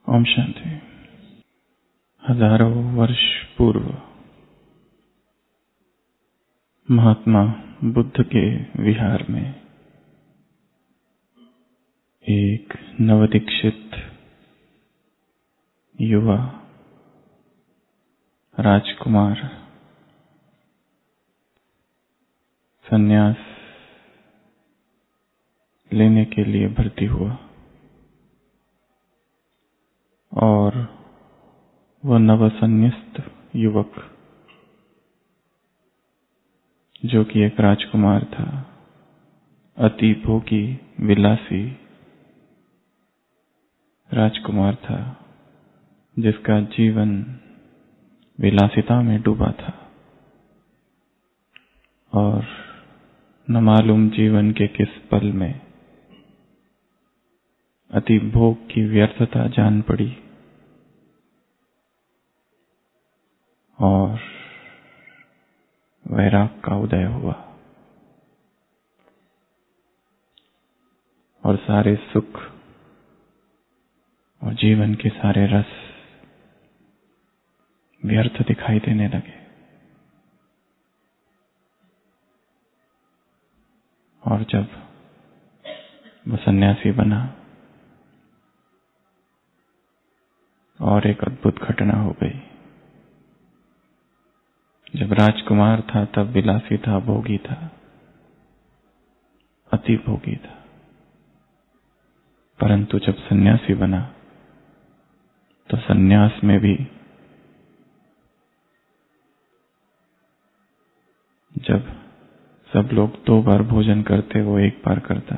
ओम शांति। हजारों वर्ष पूर्व महात्मा बुद्ध के विहार में एक नवदीक्षित युवा राजकुमार संन्यास लेने के लिए भर्ती हुआ और वह नवसंन्यास्त युवक जो कि एक राजकुमार था, अति भोगी विलासी राजकुमार था, जिसका जीवन विलासिता में डूबा था और न मालूम जीवन के किस पल में अति भोग की व्यर्थता जान पड़ी और वैराग का उदय हुआ और सारे सुख और जीवन के सारे रस व्यर्थ दिखाई देने लगे। और जब वह सन्यासी बना और एक अद्भुत घटना हो गई। जब राजकुमार था तब विलासी था, भोगी था, अति भोगी था, परंतु जब सन्यासी बना तो सन्यास में भी जब सब लोग 2 बार भोजन करते वो 1 बार करता।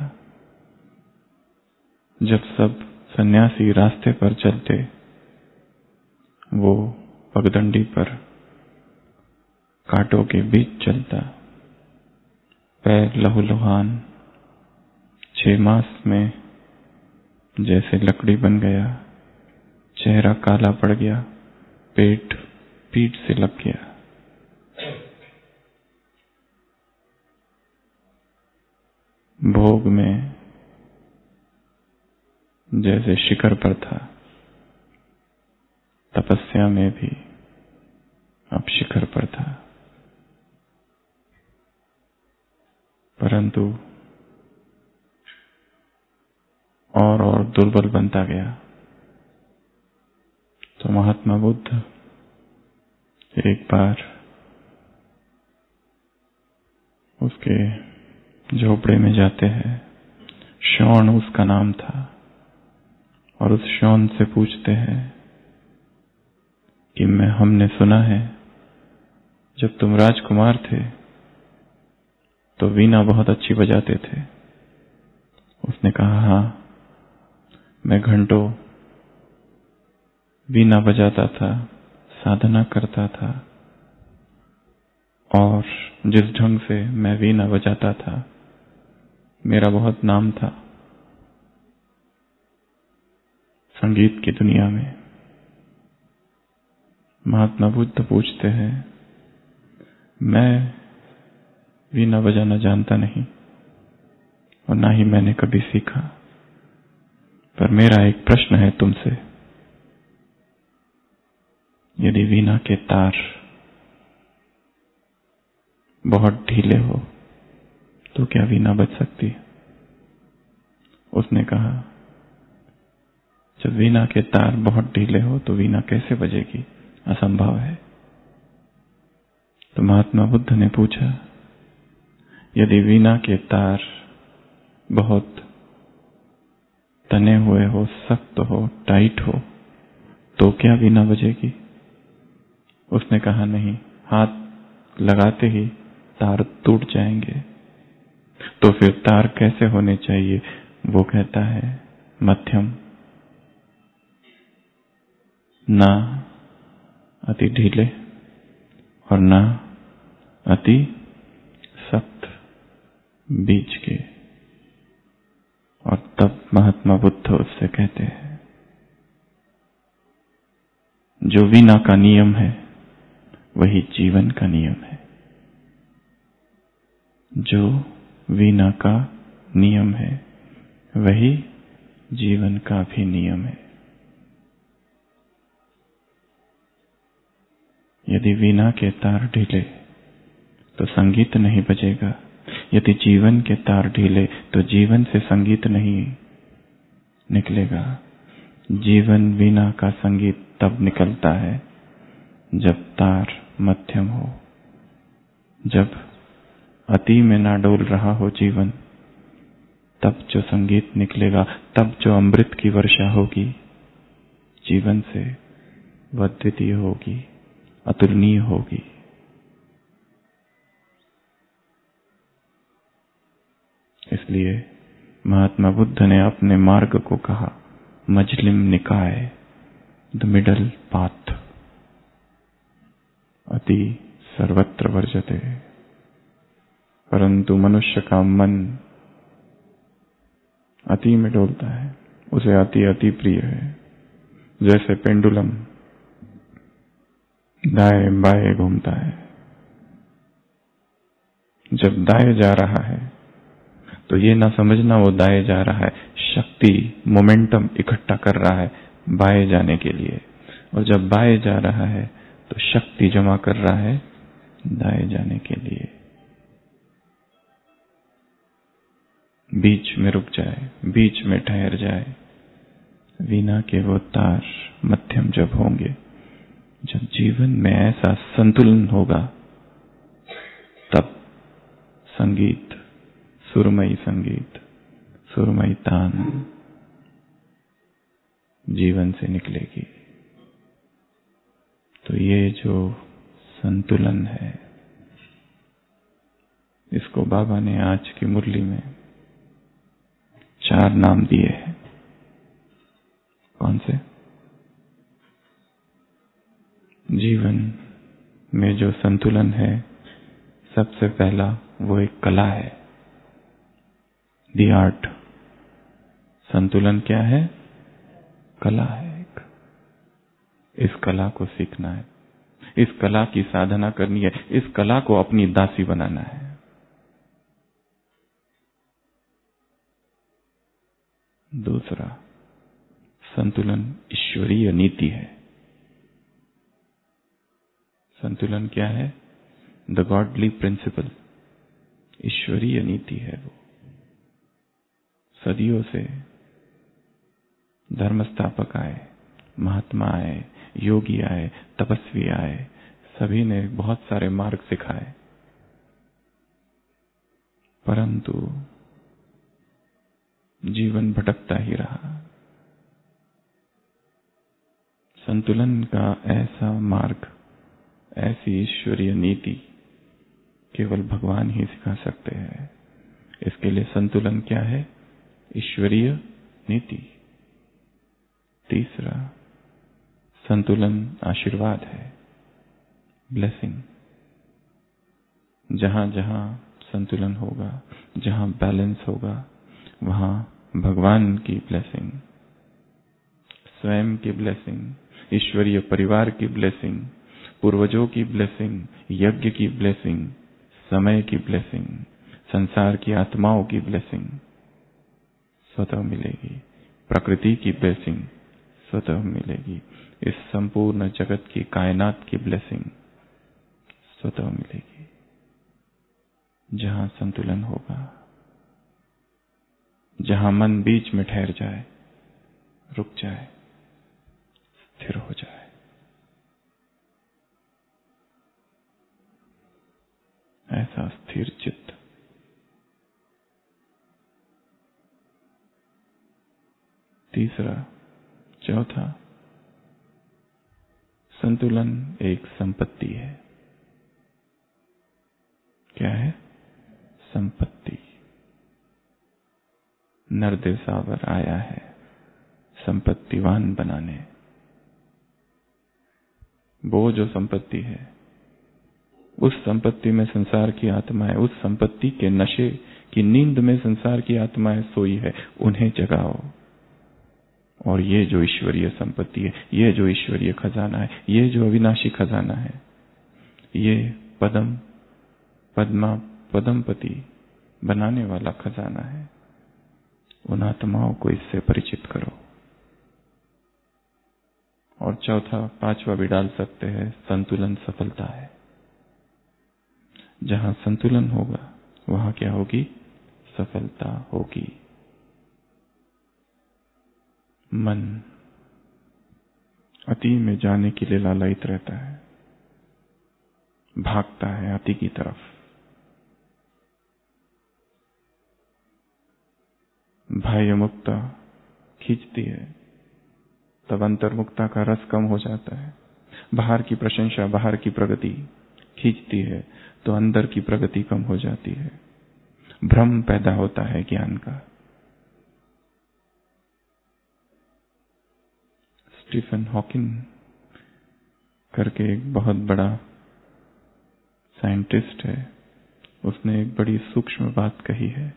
जब सब सन्यासी रास्ते पर चलते वो पगडंडी पर कांटों के बीच चलता। पैर लहूलुहान 6 मास में जैसे लकड़ी बन गया, चेहरा काला पड़ गया, पेट पीठ से लग गया। भोग में जैसे शिखर पर था, तपस्या में भी अब शिखर पर था, परंतु और दुर्बल बनता गया। तो महात्मा बुद्ध एक बार उसके झोपड़े में जाते हैं। शौन उसका नाम था और उस शौन से पूछते हैं कि हमने सुना है जब तुम राजकुमार थे तो वीणा बहुत अच्छी बजाते थे। उसने कहा, हाँ, मैं घंटों वीणा बजाता था, साधना करता था और जिस ढंग से मैं वीणा बजाता था मेरा बहुत नाम था संगीत की दुनिया में। महात्मा बुद्ध पूछते हैं, मैं वीणा बजाना जानता नहीं और ना ही मैंने कभी सीखा, पर मेरा एक प्रश्न है तुमसे। यदि वीणा के तार बहुत ढीले हो तो क्या वीणा बज सकती है? उसने कहा, जब वीणा के तार बहुत ढीले हो तो वीणा कैसे बजेगी? असंभव है। तो महात्मा बुद्ध ने पूछा, यदि वीणा के तार बहुत तने हुए हो, सख्त हो, टाइट हो, तो क्या वीणा बजेगी? उसने कहा, नहीं, हाथ लगाते ही तार टूट जाएंगे। तो फिर तार कैसे होने चाहिए? वो कहता है, मध्यम, ना अति ढीले और ना अति सख्त, बीच के। और तब महात्मा बुद्ध उससे कहते हैं, जो वीणा का नियम है वही जीवन का नियम है। जो वीणा का नियम है वही जीवन का भी नियम है। यदि वीणा के तार ढीले तो संगीत नहीं बजेगा। यदि जीवन के तार ढीले तो जीवन से संगीत नहीं निकलेगा। जीवन वीणा का संगीत तब निकलता है जब तार मध्यम हो, जब अति में ना डोल रहा हो जीवन, तब जो संगीत निकलेगा, तब जो अमृत की वर्षा होगी जीवन से, वह द्वितीय होगी, अतुलनीय होगी। इसलिए महात्मा बुद्ध ने अपने मार्ग को कहा मजलिम निकाय, द मिडल पाथ। अति सर्वत्र वर्जते, परंतु मनुष्य का मन अति में डोलता है, उसे अति अति प्रिय है। जैसे पेंडुलम दाएं बाएं घूमता है, जब दाएं जा रहा है तो ये ना समझना वो दाएं जा रहा है, शक्ति मोमेंटम इकट्ठा कर रहा है बाएं जाने के लिए, और जब बाएं जा रहा है तो शक्ति जमा कर रहा है दाएं जाने के लिए। बीच में रुक जाए, बीच में ठहर जाए। वीणा के वो तार मध्यम जब होंगे, जब जीवन में ऐसा संतुलन होगा, तब संगीत, सुरमई संगीत, सुरमई तान जीवन से निकलेगी। तो ये जो संतुलन है, इसको बाबा ने आज की मुरली में 4 नाम दिए हैं। कौन से? जीवन में जो संतुलन है, सबसे पहला वो एक कला है, दी आर्ट। संतुलन क्या है? कला है एक। इस कला को सीखना है, इस कला की साधना करनी है, इस कला को अपनी दासी बनाना है। दूसरा, संतुलन ईश्वरीय नीति है। संतुलन क्या है? द गॉडली प्रिंसिपल, ईश्वरीय नीति है वो। सदियों से धर्म स्थापक आए, महात्मा आए, योगी आए, तपस्वी आए, सभी ने बहुत सारे मार्ग सिखाए, परंतु जीवन भटकता ही रहा। संतुलन का ऐसा मार्ग, ऐसी ईश्वरीय नीति केवल भगवान ही सिखा सकते हैं। इसके लिए संतुलन क्या है? ईश्वरीय नीति। तीसरा, संतुलन आशीर्वाद है, ब्लेसिंग। जहां जहां संतुलन होगा, जहां बैलेंस होगा, वहां भगवान की ब्लेसिंग, स्वयं की ब्लेसिंग, ईश्वरीय परिवार की ब्लेसिंग, पूर्वजों की ब्लेसिंग, यज्ञ की ब्लेसिंग, समय की ब्लेसिंग, संसार की आत्माओं की ब्लेसिंग स्वतः मिलेगी। प्रकृति की ब्लेसिंग स्वतः मिलेगी। इस संपूर्ण जगत की, कायनात की ब्लेसिंग स्वतः मिलेगी। जहां संतुलन होगा, जहां मन बीच में ठहर जाए, रुक जाए, स्थिर हो जाए। ऐसा स्थिर चित्त। तीसरा, चौथा, संतुलन एक संपत्ति है। क्या है? संपत्ति। नरदेव सावर आया है संपत्तिवान बनाने। वो जो संपत्ति है, उस संपत्ति में संसार की आत्माएं, उस संपत्ति के नशे की नींद में संसार की आत्माएं सोई है, उन्हें जगाओ। और ये जो ईश्वरीय संपत्ति है, ये जो ईश्वरीय खजाना है, ये जो अविनाशी खजाना है, ये पदमपति बनाने वाला खजाना है। उन आत्माओं को इससे परिचित करो और चौथा पांचवा भी डाल सकते हैं, संतुलन सफलता है। जहां संतुलन होगा वहां क्या होगी? सफलता होगी। मन अति में जाने के लिए लालायित रहता है, भागता है अति की तरफ। बाह्य मुक्ता खींचती है, तब अंतर्मुक्ता का रस कम हो जाता है। बाहर की प्रशंसा, बाहर की प्रगति खींचती है तो अंदर की प्रगति कम हो जाती है। भ्रम पैदा होता है ज्ञान का। स्टीफन हॉकिंग करके एक बहुत बड़ा साइंटिस्ट है, उसने एक बड़ी सूक्ष्म बात कही है।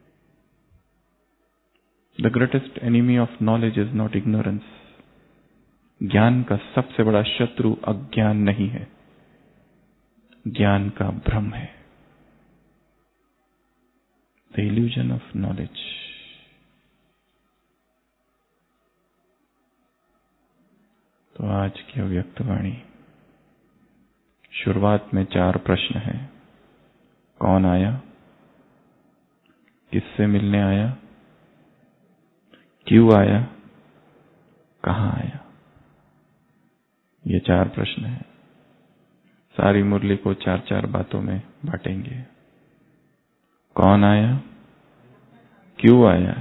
The greatest enemy of knowledge is not ignorance. ज्ञान का सबसे बड़ा शत्रु अज्ञान नहीं है, ज्ञान का भ्रम है। The illusion of knowledge. तो आज की अव्यक्तवाणी शुरुआत में 4 प्रश्न हैं। कौन आया? किससे मिलने आया? क्यों आया? कहां आया? ये 4 प्रश्न हैं। सारी मुरली को 4-4 बातों में बांटेंगे। कौन आया? क्यों आया?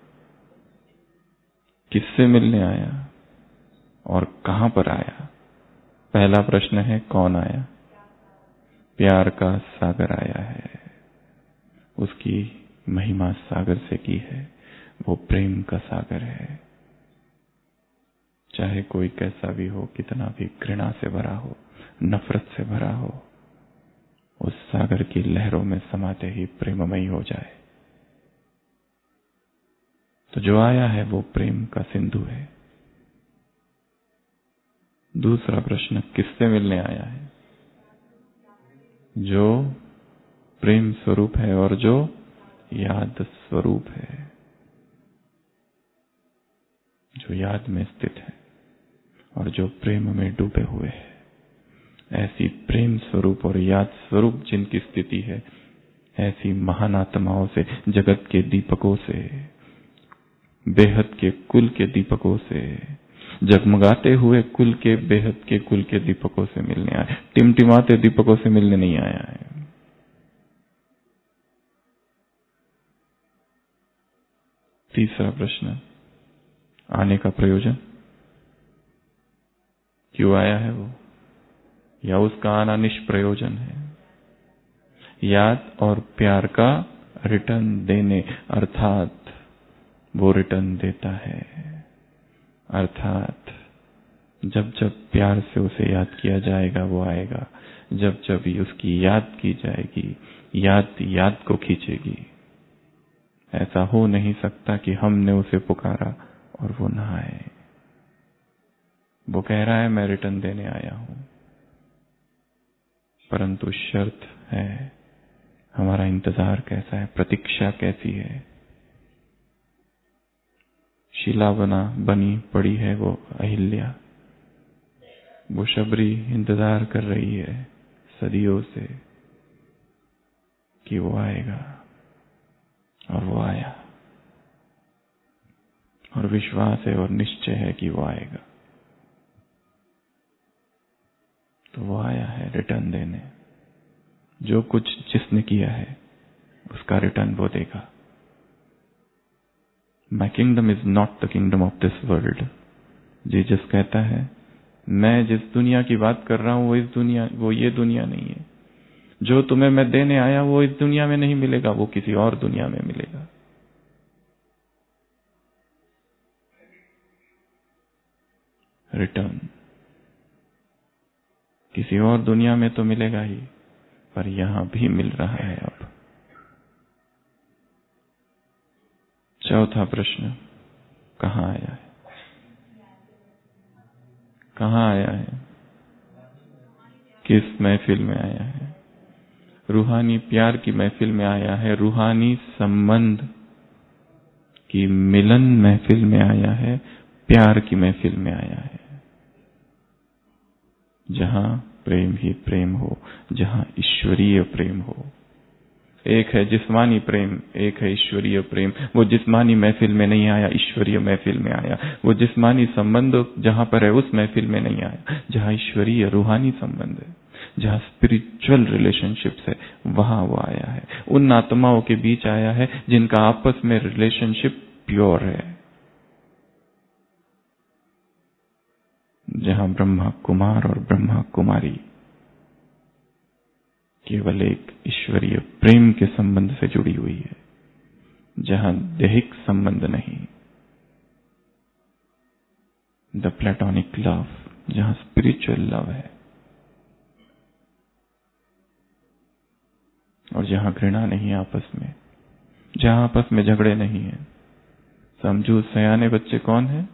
किससे मिलने आया? और कहां पर आया? पहला प्रश्न है कौन आया? प्यार का सागर आया है। उसकी महिमा सागर से की है। वो प्रेम का सागर है। चाहे कोई कैसा भी हो, कितना भी घृणा से भरा हो, नफरत से भरा हो, उस सागर की लहरों में समाते ही प्रेममयी हो जाए। तो जो आया है वो प्रेम का सिंधु है। दूसरा प्रश्न किससे मिलने आया है? जो प्रेम स्वरूप है और जो याद स्वरूप है, जो याद में स्थित है और जो प्रेम में डूबे हुए है। ऐसी प्रेम स्वरूप और याद स्वरूप जिनकी स्थिति है, ऐसी महान आत्माओं से, जगत के दीपकों से, बेहद के कुल के दीपकों से, जगमगाते हुए कुल के, बेहद के कुल के दीपकों से मिलने आया। टिमटिमाते दीपकों से मिलने नहीं आया है। तीसरा प्रश्न, आने का प्रयोजन। क्यों आया है वो, या उसका आना निष्प्रयोजन है? याद और प्यार का रिटर्न देने, अर्थात वो रिटर्न देता है। अर्थात जब जब प्यार से उसे याद किया जाएगा वो आएगा। जब जब उसकी याद की जाएगी, याद याद को खींचेगी। ऐसा हो नहीं सकता कि हमने उसे पुकारा और वो ना आए। वो कह रहा है मैं रिटर्न देने आया हूं, परंतु शर्त है हमारा इंतजार कैसा है, प्रतीक्षा कैसी है। शिला बनी पड़ी है वो अहिल्या, वो शबरी इंतजार कर रही है सदियों से कि वो आएगा, और वो आया। और विश्वास है और निश्चय है कि वो आएगा। तो वो आया है रिटर्न देने। जो कुछ जिसने किया है उसका रिटर्न वो देगा। My kingdom is not the kingdom of this world. Jesus कहता है मैं जिस दुनिया की बात कर रहा हूं वो ये दुनिया नहीं है। जो तुम्हें मैं देने आया वो इस दुनिया में नहीं मिलेगा, वो किसी और दुनिया में मिलेगा। रिटर्न किसी और दुनिया में तो मिलेगा ही, पर यहां भी मिल रहा है अब। चौथा प्रश्न, कहां आया है? कहां आया है? किस महफिल में आया है? रूहानी प्यार की महफिल में आया है। रूहानी संबंध की मिलन महफिल में आया है। प्यार की महफिल में आया है। जहां प्रेम ही प्रेम हो, जहां ईश्वरीय प्रेम हो। एक है जिस्मानी प्रेम, एक है ईश्वरीय प्रेम। वो जिस्मानी महफिल में नहीं आया, ईश्वरीय महफिल में आया। वो जिस्मानी संबंध जहां पर है उस महफिल में नहीं आया, जहां ईश्वरीय रूहानी संबंध है, जहां स्पिरिचुअल रिलेशनशिप्स है, वहां वो आया है। उन आत्माओं के बीच आया है जिनका आपस में रिलेशनशिप प्योर है, जहां ब्रह्मा कुमार और ब्रह्मा कुमारी केवल एक ईश्वरीय प्रेम के संबंध से जुड़ी हुई है, जहां दैहिक संबंध नहीं, द प्लेटोनिक लव, जहां स्पिरिचुअल लव है, और जहां घृणा नहीं आपस में, जहां आपस में झगड़े नहीं है। समझू सयाने बच्चे कौन है?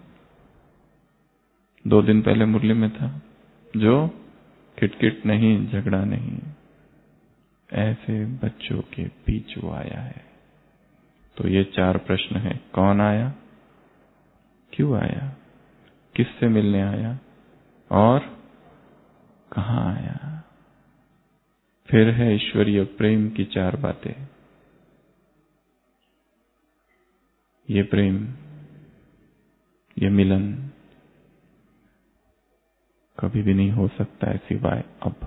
2 दिन पहले मुरली में था, जो खिटखिट नहीं, झगड़ा नहीं, ऐसे बच्चों के बीच वो आया है। तो ये 4 प्रश्न है। कौन आया, क्यों आया, किससे मिलने आया और कहां आया। फिर है ईश्वरीय प्रेम की 4 बातें। ये प्रेम, ये मिलन कभी भी नहीं हो सकता है सिवाय अब,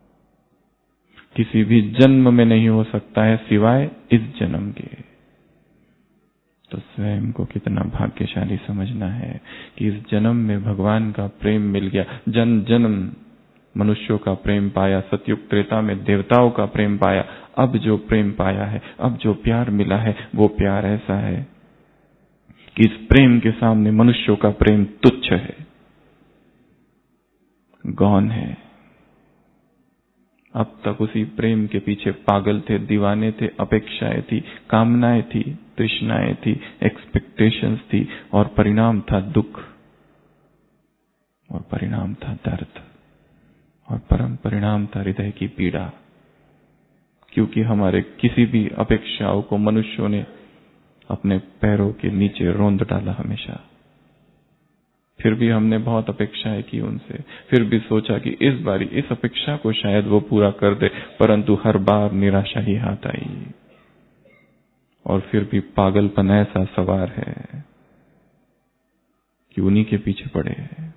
किसी भी जन्म में नहीं हो सकता है सिवाय इस जन्म के। तो स्वयं को कितना भाग्यशाली समझना है कि इस जन्म में भगवान का प्रेम मिल गया। जन्म जन्म मनुष्यों का प्रेम पाया, सतयुग त्रेता में देवताओं का प्रेम पाया। अब जो प्रेम पाया है, अब जो प्यार मिला है, वो प्यार ऐसा है कि इस प्रेम के सामने मनुष्यों का प्रेम तुच्छ है, गौण है। अब तक उसी प्रेम के पीछे पागल थे, दीवाने थे, अपेक्षाएं थी, कामनाएं थी, तृष्णाएं थी, एक्सपेक्टेशंस थी, और परिणाम था दुख, और परिणाम था दर्द, और परम परिणाम था हृदय की पीड़ा। क्योंकि हमारे किसी भी अपेक्षाओं को मनुष्यों ने अपने पैरों के नीचे रौंद डाला हमेशा। फिर भी हमने बहुत अपेक्षाएं की उनसे, फिर भी सोचा कि इस बारी इस अपेक्षा को शायद वो पूरा कर दे, परंतु हर बार निराशा ही हाथ आई। और फिर भी पागलपन ऐसा सवार है कि उन्हीं के पीछे पड़े हैं।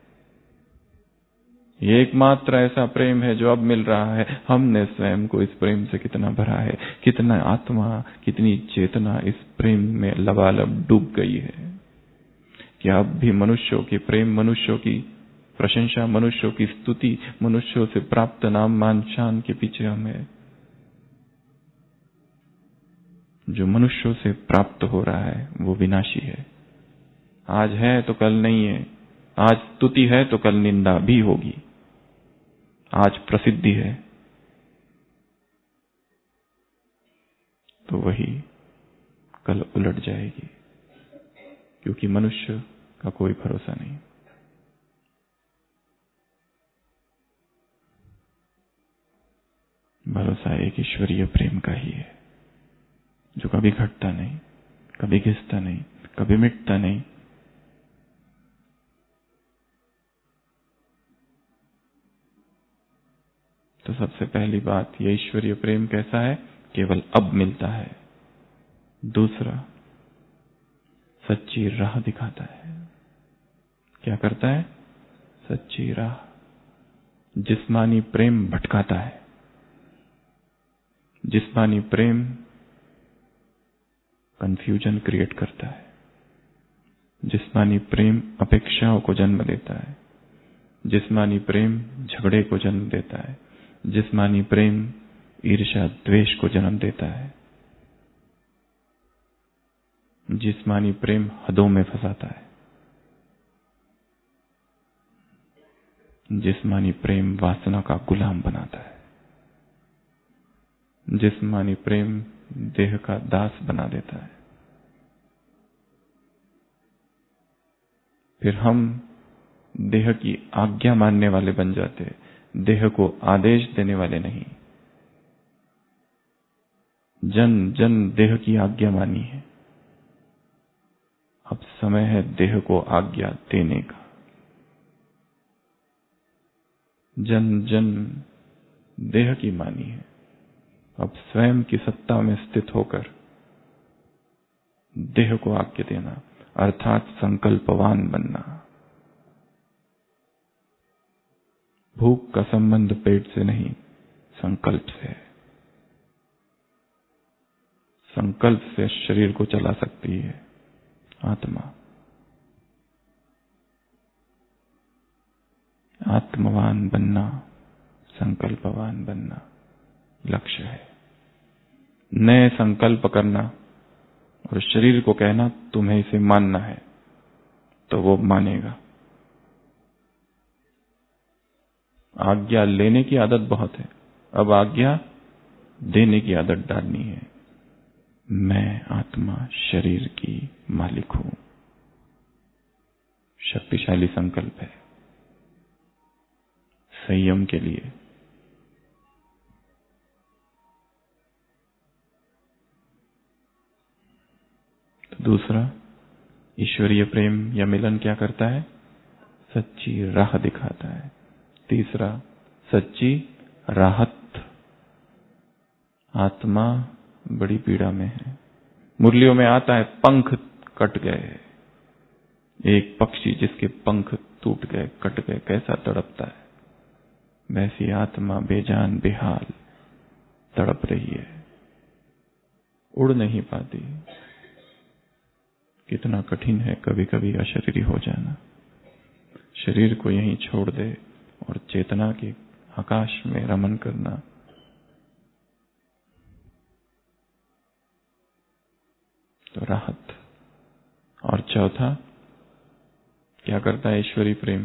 ये एकमात्र ऐसा प्रेम है जो अब मिल रहा है। हमने स्वयं को इस प्रेम से कितना भरा है, कितना आत्मा, कितनी चेतना इस प्रेम में लबालब डूब गई है कि अब भी मनुष्यों के प्रेम, मनुष्यों की प्रशंसा, मनुष्यों की स्तुति, मनुष्यों से प्राप्त नाम मान शान के पीछे हम हैं। जो मनुष्यों से प्राप्त हो रहा है वो विनाशी है। आज है तो कल नहीं है, आज स्तुति है तो कल निंदा भी होगी, आज प्रसिद्धि है तो वही कल उलट जाएगी, क्योंकि मनुष्य का कोई भरोसा नहीं। भरोसा एक ईश्वरीय प्रेम का ही है, जो कभी घटता नहीं, कभी घिसता नहीं, कभी मिटता नहीं। तो सबसे पहली बात, ये ईश्वरीय प्रेम कैसा है? केवल अब मिलता है। दूसरा, सच्ची राह दिखाता है। क्या करता है? सच्ची राह। जिस्मानी प्रेम भटकाता है, जिस्मानी प्रेम कंफ्यूजन क्रिएट करता है, जिस्मानी प्रेम अपेक्षाओं को जन्म देता है, जिस्मानी प्रेम झगड़े को जन्म देता है, जिस्मानी प्रेम ईर्ष्या द्वेष को जन्म देता है, जिस्मानी प्रेम हदों में फंसाता है, जिस्मानी प्रेम वासना का गुलाम बनाता है, जिस्मानी प्रेम देह का दास बना देता है। फिर हम देह की आज्ञा मानने वाले बन जाते, देह को आदेश देने वाले नहीं। जन जन देह की आज्ञा मानी है, अब समय है देह को आज्ञा देने का। जन जन देह की मानी है। अब स्वयं की सत्ता में स्थित होकर देह को आज्ञा देना, अर्थात संकल्पवान बनना। भूख का संबंध पेट से नहीं, संकल्प से है। संकल्प से शरीर को चला सकती है आत्मा। आत्मवान बनना, संकल्पवान बनना लक्ष्य है। नए संकल्प करना और शरीर को कहना तुम्हें इसे मानना है, तो वो मानेगा। आज्ञा लेने की आदत बहुत है, अब आज्ञा देने की आदत डालनी है। मैं आत्मा शरीर की मालिक हूं। शक्तिशाली संकल्प है संयम के लिए। तो दूसरा, ईश्वरीय प्रेम या मिलन क्या करता है? सच्ची राह दिखाता है। तीसरा, सच्ची राहत। आत्मा बड़ी पीड़ा में है। मुरलियों में आता है पंख कट गए। एक पक्षी जिसके पंख टूट गए, कट गए, कैसा तड़पता है, वैसी आत्मा बेजान बेहाल तड़प रही है, उड़ नहीं पाती। कितना कठिन है कभी कभी अशरीरी हो जाना। शरीर को यहीं छोड़ दे और चेतना के आकाश में रमन करना। तो राहत। और चौथा क्या करता है ईश्वरी प्रेम?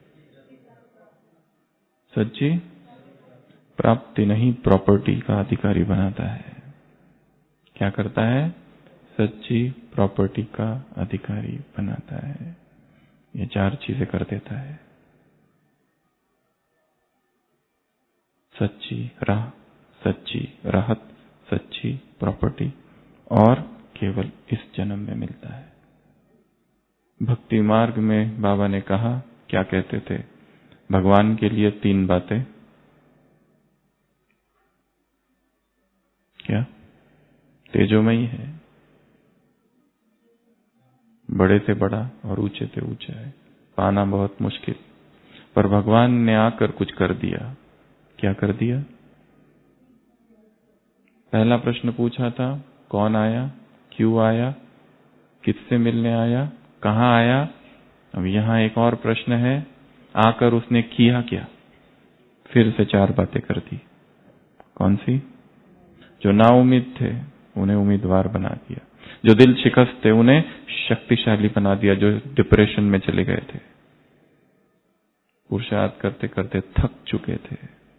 सच्ची प्राप्ति नहीं, प्रॉपर्टी का अधिकारी बनाता है। क्या करता है? सच्ची प्रॉपर्टी का अधिकारी बनाता है। ये चार चीजें कर देता है। सच्ची राह, सच्ची राहत, सच्ची प्रॉपर्टी, और केवल इस जन्म में मिलता है। भक्ति मार्ग में बाबा ने कहा, क्या कहते थे? भगवान के लिए तीन बातें। क्या? तेजोमयी है, बड़े से बड़ा और ऊंचे से ऊंचा है, पाना बहुत मुश्किल। पर भगवान ने आकर कुछ कर दिया। क्या कर दिया? पहला प्रश्न पूछा था, कौन आया, क्यों आया, किससे मिलने आया, कहां आया। अब यहां एक और प्रश्न है, आकर उसने किया क्या? फिर से चार बातें कर दी। कौन सी? जो ना उम्मीद थे उन्हें उम्मीदवार बना दिया, जो दिल शिकस्त थे उन्हें शक्तिशाली बना दिया, जो डिप्रेशन में चले गए थे, पुरुषार्थ करते करते थक चुके थे,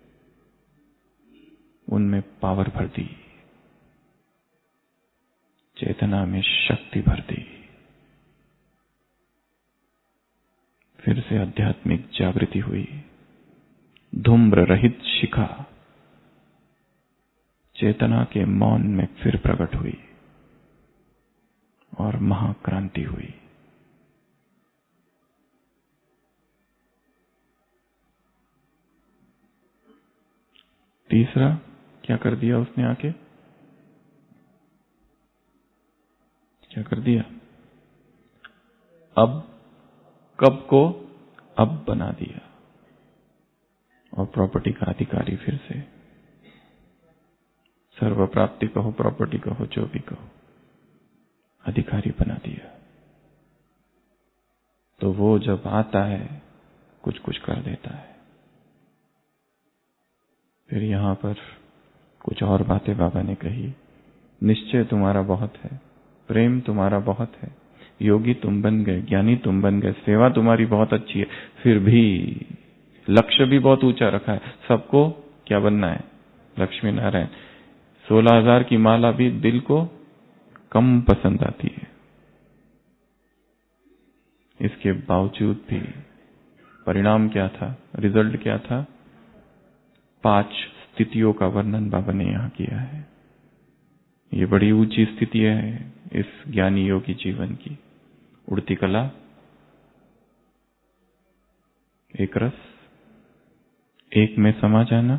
उनमें पावर भर दी, चेतना में शक्ति भर दी। फिर से आध्यात्मिक जागृति हुई। धूम्र रहित शिखा चेतना के मौन में फिर प्रकट हुई और महाक्रांति हुई। तीसरा क्या कर दिया उसने आके? क्या कर दिया? अब कब को अब बना दिया, और प्रॉपर्टी का अधिकारी फिर से। सर्व प्राप्ति कहो, प्रॉपर्टी कहो, जो भी कहो, अधिकारी बना दिया। तो वो जब आता है कुछ कुछ कर देता है। फिर यहां पर कुछ और बातें बाबा ने कही। निश्चय तुम्हारा बहुत है, प्रेम तुम्हारा बहुत है, योगी तुम बन गए, ज्ञानी तुम बन गए, सेवा तुम्हारी बहुत अच्छी है, फिर भी लक्ष्य भी बहुत ऊंचा रखा है। सबको क्या बनना है? लक्ष्मी नारायण। 16,000 की माला भी दिल को कम पसंद आती है। इसके बावजूद भी परिणाम क्या था? रिजल्ट क्या था? 5 स्थितियों का वर्णन बाबा ने यहां किया है। ये बड़ी ऊंची स्थिति है इस ज्ञानी योगी जीवन की। उड़ती कला, एक रस, एक में समा जाना,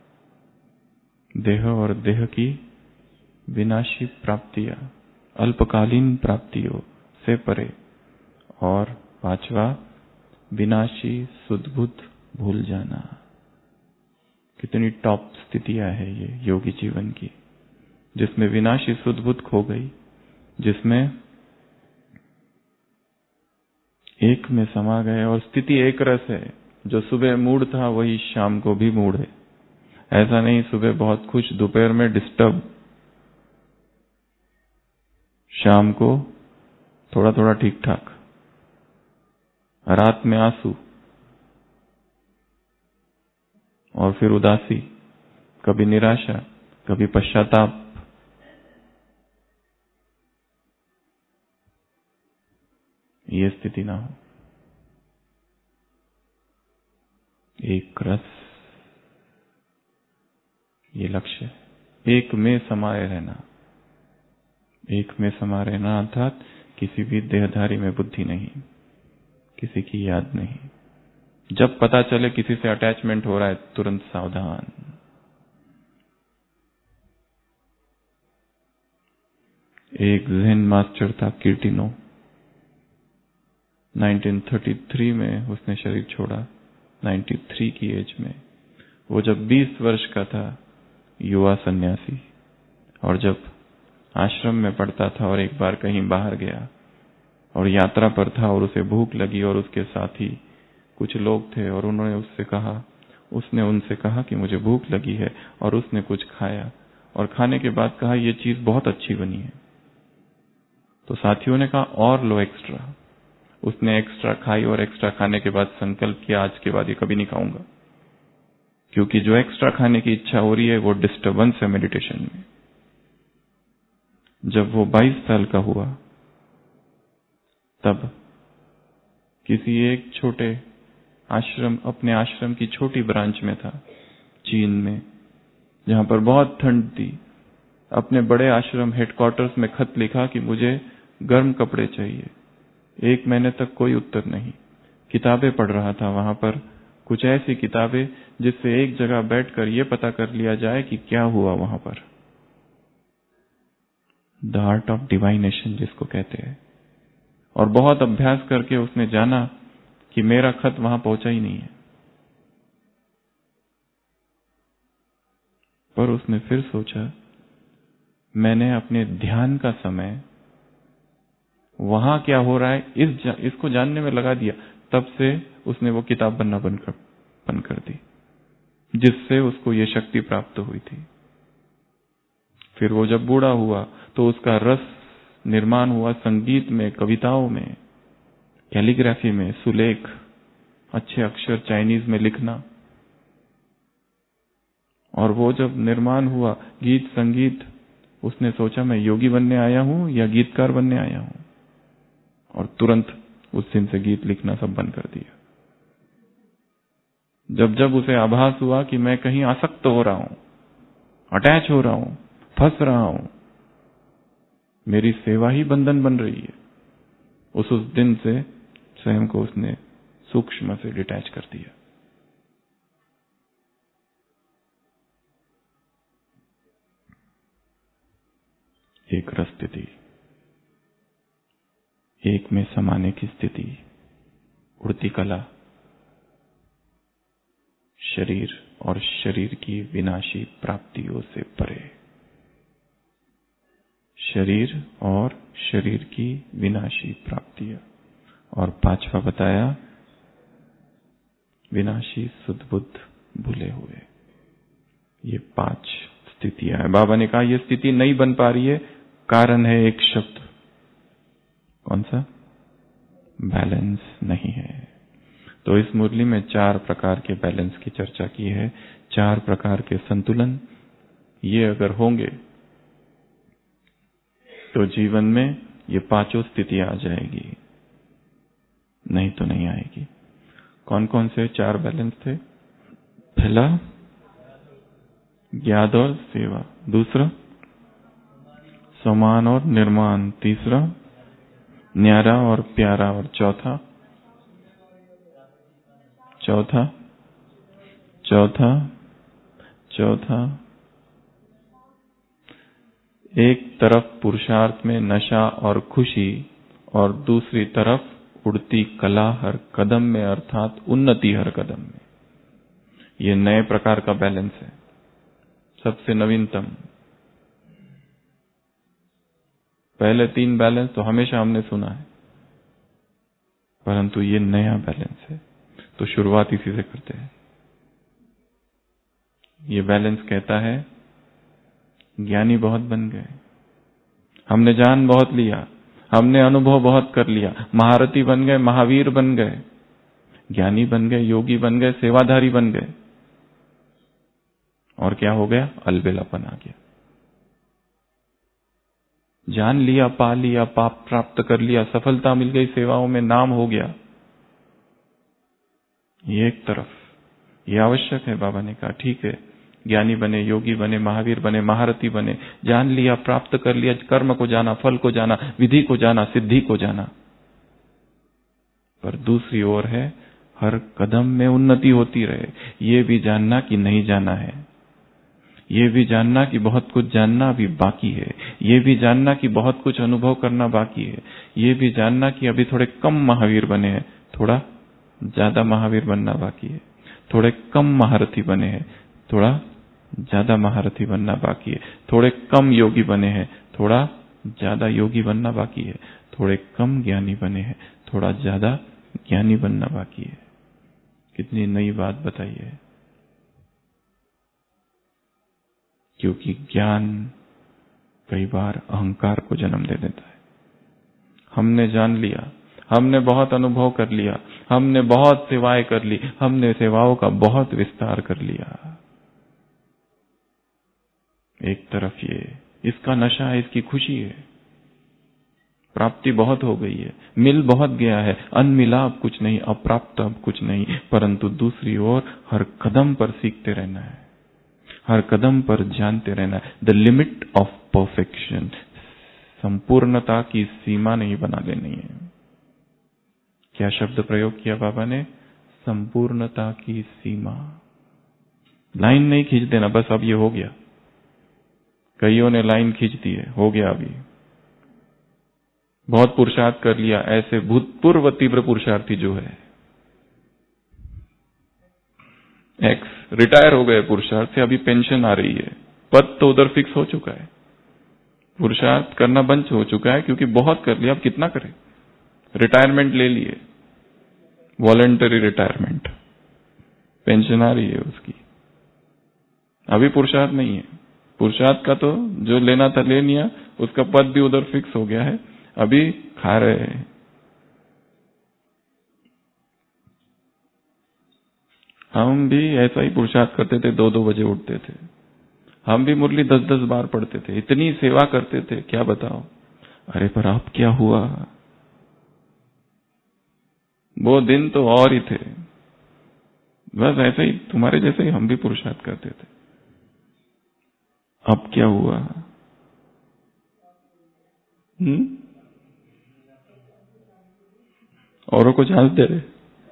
देह और देह की विनाशी प्राप्तियां, अल्पकालीन प्राप्तियों से परे, और पांचवा विनाशी सुध-बुध भूल जाना। कितनी टॉप स्थितियां है ये योगी जीवन की, जिसमें विनाशी सुध-बुध खो गई, जिसमें एक में समा गए और स्थिति एक रस है। जो सुबह मूड था वही शाम को भी मूड है। ऐसा नहीं सुबह बहुत खुश, दोपहर में डिस्टर्ब, शाम को थोड़ा थोड़ा ठीक ठाक, रात में आंसू और फिर उदासी, कभी निराशा, कभी पश्चाताप। ये स्थिति ना हो। एक रस, ये लक्ष्य है। एक में समाये रहना। एक में समा रहना अर्थात किसी भी देहधारी में बुद्धि नहीं, किसी की याद नहीं। जब पता चले किसी से अटैचमेंट हो रहा है, तुरंत सावधान। एक ज़ेन मास्टर था कीर्तिनो, 1933 में उसने शरीर छोड़ा, 93 की एज में। वो जब 20 वर्ष का था, युवा सन्यासी, और जब आश्रम में पढ़ता था और एक बार कहीं बाहर गया और यात्रा पर था और उसे भूख लगी और उसके साथी कुछ लोग थे और उसने उनसे कहा कि मुझे भूख लगी है, और उसने कुछ खाया और खाने के बाद कहा ये चीज बहुत अच्छी बनी है। तो साथियों ने कहा और लो एक्स्ट्रा। उसने एक्स्ट्रा खाई और एक्स्ट्रा खाने के बाद संकल्प किया आज के बाद ये कभी नहीं खाऊंगा, क्योंकि जो एक्स्ट्रा खाने की इच्छा हो रही है वो डिस्टर्बेंस है मेडिटेशन में। जब वो 22 साल का हुआ तब किसी एक छोटे आश्रम, अपने आश्रम की छोटी ब्रांच में था चीन में, जहां पर बहुत ठंड थी। अपने बड़े आश्रम हेडक्वार्टर्स में खत लिखा कि मुझे गर्म कपड़े चाहिए। 1 महीने तक कोई उत्तर नहीं। किताबें पढ़ रहा था वहां पर, कुछ ऐसी किताबें जिससे एक जगह बैठकर यह पता कर लिया जाए कि क्या हुआ वहां पर। द आर्ट ऑफ डिवाइनेशन जिसको कहते हैं। और बहुत अभ्यास करके उसने जाना कि मेरा खत वहां पहुंचा ही नहीं है। पर उसने फिर सोचा, मैंने अपने ध्यान का समय वहां क्या हो रहा है इसको जानने में लगा दिया। तब से उसने वो किताब बनना बंद कर दी, जिससे उसको ये शक्ति प्राप्त हुई थी। फिर वो जब बूढ़ा हुआ तो उसका रस निर्माण हुआ संगीत में, कविताओं में, कैलीग्राफी में, सुलेख, अच्छे अक्षर चाइनीज में लिखना। और वो जब निर्माण हुआ गीत संगीत, उसने सोचा मैं योगी बनने आया हूं या गीतकार बनने आया हूं, और तुरंत उस दिन से गीत लिखना सब बंद कर दिया। जब जब उसे आभास हुआ कि मैं कहीं आसक्त हो रहा हूं, अटैच हो रहा हूं, फंस रहा हूं, मेरी सेवा ही बंधन बन रही है, उस दिन से स्वयं को उसने सूक्ष्म से डिटैच कर दिया। एक रस स्थिति, एक में समाने की स्थिति, उड़ती कला, शरीर और शरीर की विनाशी प्राप्तियों से परे। शरीर और शरीर की विनाशी प्राप्तियां। और पांचवा बताया विनाशी सुध-बुध भूले हुए। ये 5 स्थितियां हैं। बाबा ने कहा यह स्थिति नहीं बन पा रही है, कारण है एक शब्द। कौन सा? बैलेंस नहीं है। तो इस मुरली में 4 प्रकार के बैलेंस की चर्चा की है, 4 प्रकार के संतुलन। ये अगर होंगे तो जीवन में ये 5 स्थितियां आ जाएगी, नहीं तो नहीं आएगी। कौन कौन से 4 बैलेंस थे? पहला ज्ञात और सेवा, दूसरा समान और निर्माण, तीसरा न्यारा और प्यारा, और चौथा चौथा एक तरफ पुरुषार्थ में नशा और खुशी और दूसरी तरफ उड़ती कला हर कदम में, अर्थात उन्नति हर कदम में। ये नए प्रकार का बैलेंस है, सबसे नवीनतम। पहले 3 बैलेंस तो हमेशा हमने सुना है, परंतु ये नया बैलेंस है, तो शुरुआत इसी से करते हैं। ये बैलेंस कहता है ज्ञानी बहुत बन गए, हमने जान बहुत लिया, हमने अनुभव बहुत कर लिया, महारथी बन गए, महावीर बन गए, ज्ञानी बन गए, योगी बन गए, सेवाधारी बन गए, और क्या हो गया? अलबेलापन आ गया। जान लिया, पा लिया, पाप प्राप्त कर लिया, सफलता मिल गई, सेवाओं में नाम हो गया। ये एक तरफ, ये आवश्यक है। बाबा ने कहा ठीक है, ज्ञानी बने, योगी बने, महावीर बने, महारथी बने, जान लिया, प्राप्त कर लिया, कर्म को जाना, फल को जाना, विधि को जाना, सिद्धि को जाना। पर दूसरी ओर है हर कदम में उन्नति होती रहे, ये भी जानना कि नहीं जाना है, ये भी जानना कि बहुत कुछ जानना अभी बाकी है, ये भी जानना कि बहुत कुछ अनुभव करना बाकी है, ये भी जानना कि अभी थोड़े कम महावीर बने हैं, थोड़ा ज्यादा महावीर बनना बाकी है, थोड़े कम महारथी बने हैं, थोड़ा ज्यादा महारथी बनना बाकी है, थोड़े कम योगी बने हैं, थोड़ा ज्यादा योगी बनना बाकी है, थोड़े कम ज्ञानी बने हैं, थोड़ा ज्यादा ज्ञानी बनना बाकी है। कितनी नई बात बताइए। क्योंकि ज्ञान कई बार अहंकार को जन्म दे देता है। हमने जान लिया, हमने बहुत अनुभव कर लिया, हमने बहुत सेवाएं कर ली, हमने सेवाओं का बहुत विस्तार कर लिया। एक तरफ ये इसका नशा है, इसकी खुशी है, प्राप्ति बहुत हो गई है, मिल बहुत गया है, अनमिला अब कुछ नहीं, अप्राप्त अब कुछ नहीं, परंतु दूसरी ओर हर कदम पर सीखते रहना है, हर कदम पर जानते रहना है। द लिमिट ऑफ परफेक्शन, संपूर्णता की सीमा नहीं बना लेनी है। क्या शब्द प्रयोग किया बाबा ने? संपूर्णता की सीमा। लाइन नहीं खींच देना बस अब ये हो गया। कईयों ने लाइन खींच दी है, हो गया अभी, बहुत पुरुषार्थ कर लिया, ऐसे भूतपूर्व तीव्र पुरुषार्थी जो है एक्स रिटायर हो गए पुरुषार्थ से, अभी पेंशन आ रही है, पद तो उधर फिक्स हो चुका है, पुरुषार्थ करना बंद हो चुका है क्योंकि बहुत कर लिया, अब कितना करें, रिटायरमेंट ले लिए, वॉलंटरी रिटायरमेंट, पेंशन आ रही है उसकी, अभी पुरुषार्थ नहीं है। पुरुषार्थ का तो जो लेना था ले लिया, उसका पद भी उधर फिक्स हो गया है, अभी खा रहे हैं। हम भी ऐसा ही पुरुषार्थ करते थे, 2-2 बजे उठते थे, हम भी मुरली 10-10 बार पढ़ते थे, इतनी सेवा करते थे, क्या बताओ। अरे पर अब क्या हुआ, वो दिन तो और ही थे। बस ऐसे ही तुम्हारे जैसे ही हम भी पुरुषार्थ करते थे, अब क्या हुआ। औरों को चांस दे रहे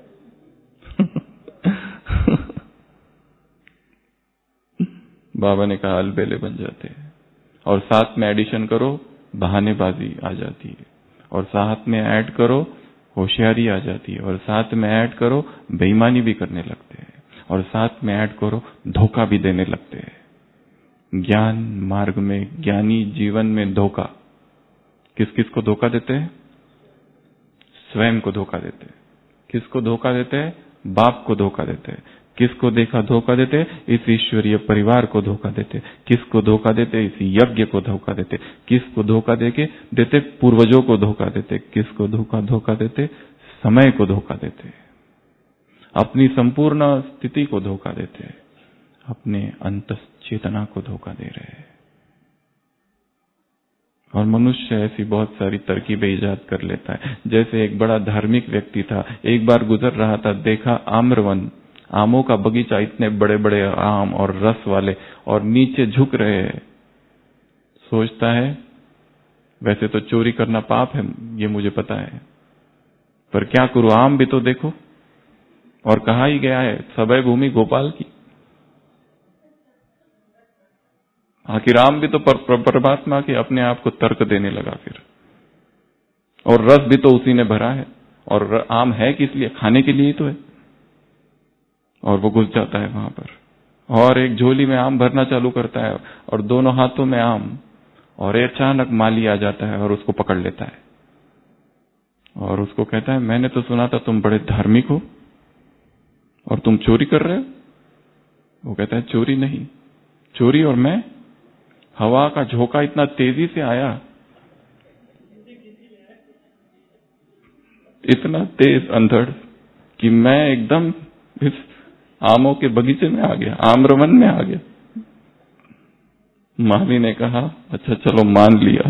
बाबा ने कहा अलबेले बन जाते हैं, और साथ में एडिशन करो, बहानेबाजी आ जाती है, और साथ में ऐड करो, होशियारी आ जाती है, और साथ में ऐड करो, बेईमानी भी करने लगते हैं, और साथ में ऐड करो, धोखा भी देने लगते हैं। ज्ञान मार्ग में, ज्ञानी जीवन में धोखा, किस किस को धोखा देते हैं? स्वयं को धोखा देते हैं। किसको धोखा देते हैं? बाप को धोखा देते हैं। किसको देखा धोखा देते? इस ईश्वरीय परिवार को धोखा देते। किसको धोखा देते? इस यज्ञ को धोखा देते। किसको धोखा देते? पूर्वजों को धोखा देते। किसको धोखा देते? समय को धोखा देते, अपनी संपूर्ण स्थिति को धोखा देते, अपने अंतश्चेतना को धोखा दे रहे हैं। और मनुष्य ऐसी बहुत सारी तरकीबें ईजाद कर लेता है। जैसे एक बड़ा धार्मिक व्यक्ति था, एक बार गुजर रहा था, देखा आम्रवन, आमों का बगीचा, इतने बड़े बड़े आम और रस वाले, और नीचे झुक रहे हैं। सोचता है वैसे तो चोरी करना पाप है, ये मुझे पता है, पर क्या करूं, आम भी तो देखो। और कहा ही गया है, सबय भूमि गोपाल की, आखिर आम भी तो परमात्मा के अपने आप को तर्क देने लगा फिर, और रस भी तो उसी ने भरा है, और आम है किस लिए? खाने के लिए ही तो है। और वो घुस जाता है वहां पर, और एक झोली में आम भरना चालू करता है, और दोनों हाथों में आम, और अचानक माली आ जाता है और उसको पकड़ लेता है, और उसको कहता है, मैंने तो सुना था तुम बड़े धार्मिक हो और तुम चोरी कर रहे हो। वो कहता है, चोरी नहीं, चोरी और मैं, हवा का झोंका इतना तेजी से आया, इतना तेज अंधड़ कि मैं एकदम इस आमों के बगीचे में आ गया, आम्रवन में आ गया। माली ने कहा, अच्छा चलो मान लिया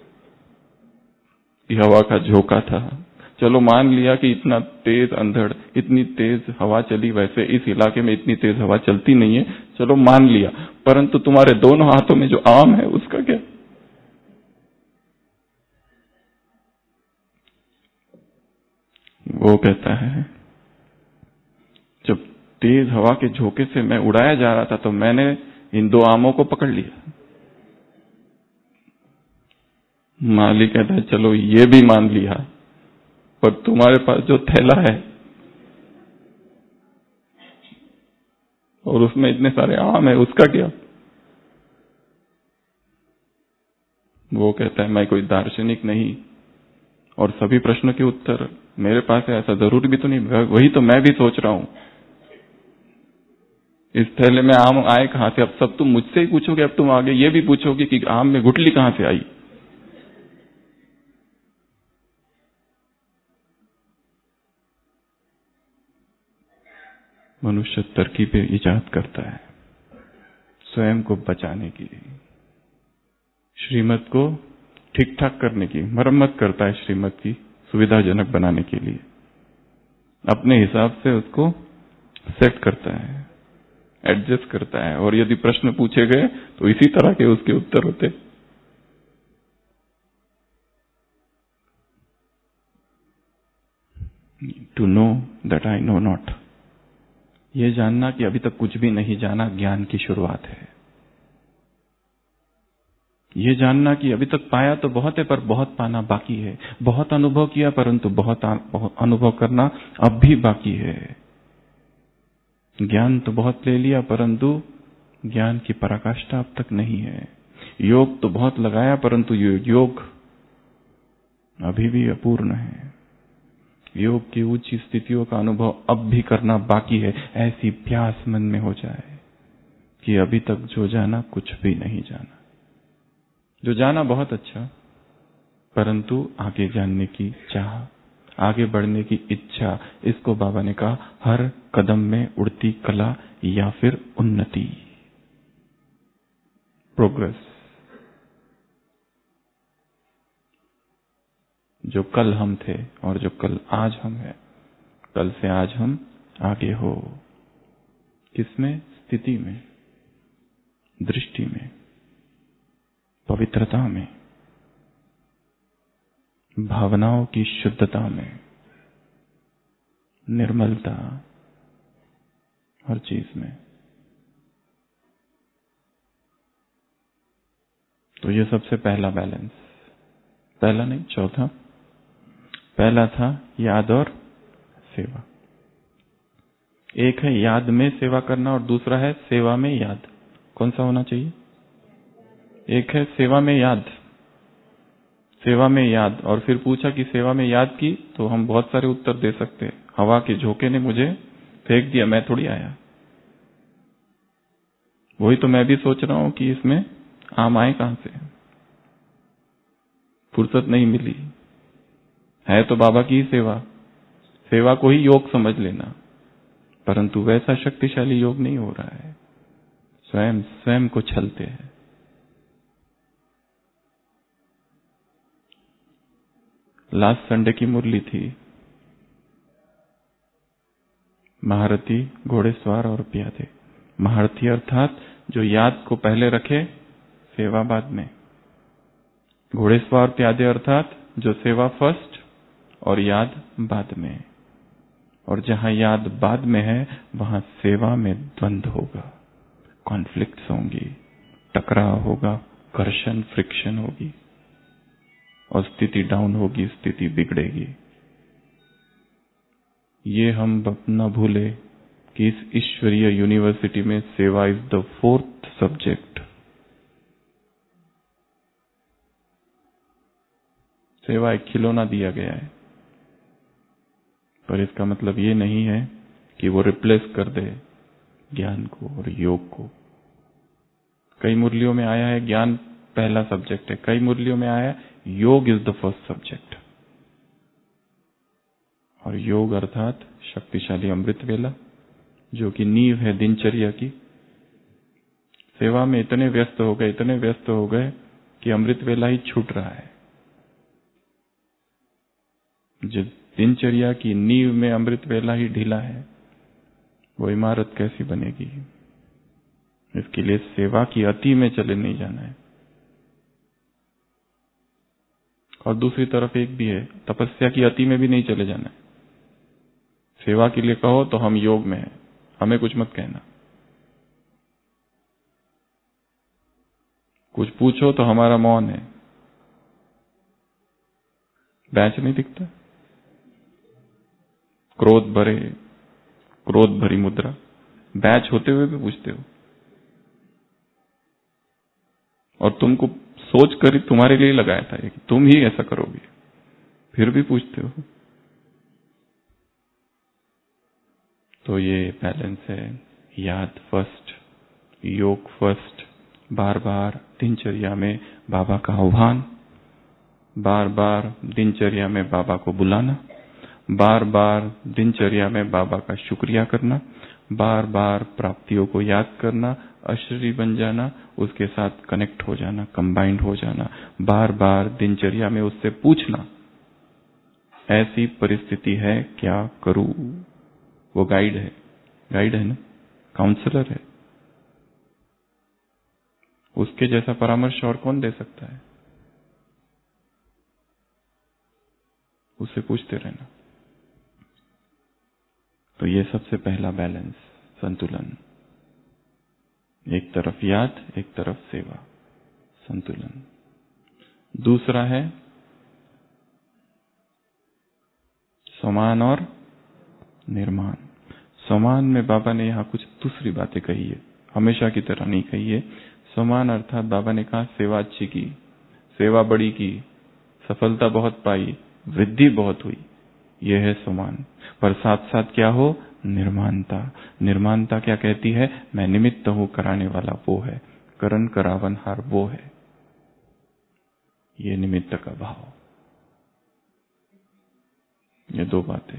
कि हवा का झोंका था, चलो मान लिया कि इतना तेज अंधड़, इतनी तेज हवा चली, वैसे इस इलाके में इतनी तेज हवा चलती नहीं है, चलो मान लिया, परंतु तुम्हारे दोनों हाथों में जो आम है उसका क्या? वो कहता है, जब तेज हवा के झोंके से मैं उड़ाया जा रहा था तो मैंने इन दो आमों को पकड़ लिया। माली कहता है, चलो ये भी मान लिया, पर तुम्हारे पास जो थैला है और उसमें इतने सारे आम है, उसका क्या? वो कहता है, मैं कोई दार्शनिक नहीं और सभी प्रश्नों के उत्तर मेरे पास है ऐसा जरूरी भी तो नहीं। वही तो मैं भी सोच रहा हूं, इस थैले में आम आए कहां से? अब सब तुम मुझसे ही पूछोगे, अब तुम आगे ये भी पूछोगे कि आम में गुठली कहां से आई। मनुष्य तरकीबें इजाद करता है स्वयं को बचाने की, श्रीमत को ठीक ठाक करने की, मरम्मत करता है श्रीमत की सुविधाजनक बनाने के लिए, अपने हिसाब से उसको सेट करता है, एडजस्ट करता है, और यदि प्रश्न पूछे गए तो इसी तरह के उसके उत्तर होते। To know that I know not, ये जानना कि अभी तक कुछ भी नहीं जाना ज्ञान की शुरुआत है। ये जानना कि अभी तक पाया तो बहुत है पर बहुत पाना बाकी है, बहुत अनुभव किया परंतु बहुत अनुभव करना अब भी बाकी है। ज्ञान तो बहुत ले लिया परंतु ज्ञान की पराकाष्ठा अब तक नहीं है। योग तो बहुत लगाया परंतु योग अभी भी अपूर्ण है। योग की उच्च स्थितियों का अनुभव अब भी करना बाकी है। ऐसी प्यास मन में हो जाए कि अभी तक जो जाना कुछ भी नहीं जाना, जो जाना बहुत अच्छा, परंतु आगे जानने की चाह, आगे बढ़ने की इच्छा, इसको बाबा ने कहा हर कदम में उड़ती कला या फिर उन्नति, प्रोग्रेस। जो कल हम थे और जो कल आज हम हैं, कल से आज हम आगे हो। किसमें? स्थिति में, दृष्टि में, पवित्रता में, भावनाओं की शुद्धता में, निर्मलता, हर चीज में। तो ये सबसे पहला बैलेंस, पहला नहीं चौथा। पहला था याद और सेवा। एक है याद में सेवा करना और दूसरा है सेवा में याद। कौन सा होना चाहिए? एक है सेवा में याद, सेवा में याद। और फिर पूछा कि सेवा में याद की, तो हम बहुत सारे उत्तर दे सकते हैं। हवा के झोंके ने मुझे फेंक दिया, मैं थोड़ी आया। वही तो मैं भी सोच रहा हूं कि इसमें आम आए कहां से, फुर्सत नहीं मिली। है तो बाबा की ही सेवा, सेवा को ही योग समझ लेना, परंतु वैसा शक्तिशाली योग नहीं हो रहा है। स्वयं को छलते हैं। लास्ट संडे की मुरली थी, महारथी, घोड़ेसवार और प्यादे। महारथी अर्थात जो याद को पहले रखे, सेवा बाद में। घोड़ेसवार प्यादे अर्थात जो सेवा फर्स्ट और याद बाद में। और जहां याद बाद में है वहां सेवा में द्वंद्व होगा, कॉन्फ्लिक्ट्स होंगी, टकराव होगा, घर्षण, फ्रिक्शन होगी और स्थिति डाउन होगी, स्थिति बिगड़ेगी। ये हम न भूले कि इस ईश्वरीय यूनिवर्सिटी में सेवा इज द 4th सब्जेक्ट। सेवा एक खिलौना दिया गया है, पर इसका मतलब ये नहीं है कि वो रिप्लेस कर दे ज्ञान को और योग को। कई मुरलियों में आया है ज्ञान पहला सब्जेक्ट है, कई मुरलियों में आया है योग इज द 1st सब्जेक्ट। और योग अर्थात शक्तिशाली अमृत वेला, जो कि नींव है दिनचर्या की। सेवा में इतने व्यस्त हो गए कि अमृत वेला ही छूट रहा है। जिस दिनचर्या की नींव में अमृत वेला ही ढीला है, वो इमारत कैसी बनेगी? इसके लिए सेवा की अति में चले नहीं जाना है। और दूसरी तरफ एक भी है, तपस्या की अति में भी नहीं चले जाना है। सेवा के लिए कहो तो हम योग में हैं, हमें कुछ मत कहना। कुछ पूछो तो हमारा मौन है। बैच नहीं दिखता, क्रोध भरी मुद्रा, बैच होते हुए भी पूछते हो। और तुमको सोच कर ही तुम्हारे लिए लगाया था कि तुम ही ऐसा करोगे, फिर भी पूछते हो। तो ये बैलेंस है, याद फर्स्ट, योग फर्स्ट, बार बार दिनचर्या में बाबा का आह्वान, बार बार दिनचर्या में बाबा को बुलाना, बार बार दिनचर्या में बाबा का शुक्रिया करना, बार बार प्राप्तियों को याद करना, अशरीरी बन जाना, उसके साथ कनेक्ट हो जाना, कंबाइंड हो जाना, बार बार दिनचर्या में उससे पूछना, ऐसी परिस्थिति है क्या करूं? वो गाइड है ना, काउंसलर है। उसके जैसा परामर्श और कौन दे सकता है? उससे पूछते रहना। तो ये सबसे पहला बैलेंस, संतुलन। एक तरफ याद, एक तरफ सेवा, संतुलन। दूसरा है समान और निर्माण। समान में बाबा ने यहां कुछ दूसरी बातें कही है, हमेशा की तरह नहीं कही है। समान अर्थात बाबा ने कहा सेवा अच्छी की, सेवा बड़ी की, सफलता बहुत पाई, वृद्धि बहुत हुई, यह है समान। पर साथ साथ क्या हो? निर्माणता। निर्माणता क्या कहती है? मैं निमित्त हूं, कराने वाला वो है, करण करावनहार वो है। ये निमित्त का भाव। ये दो बातें।